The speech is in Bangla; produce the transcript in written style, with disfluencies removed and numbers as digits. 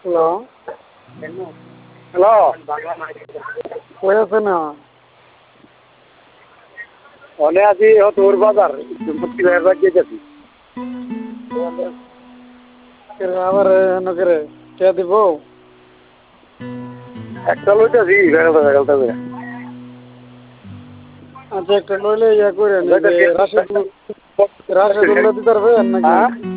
হ্যালো হ্যালো কই আছে না অনে আছি তোর বাজার মুক্তি ভাইয়ের যেতেছি আবার নকরে কে দিব একটা লইতেছি বেড়াতে বেড়াতে করে আচ্ছা একটা নইলে ইয়া করে রাশেদুল্লাহ দিতে পারবেন নাকি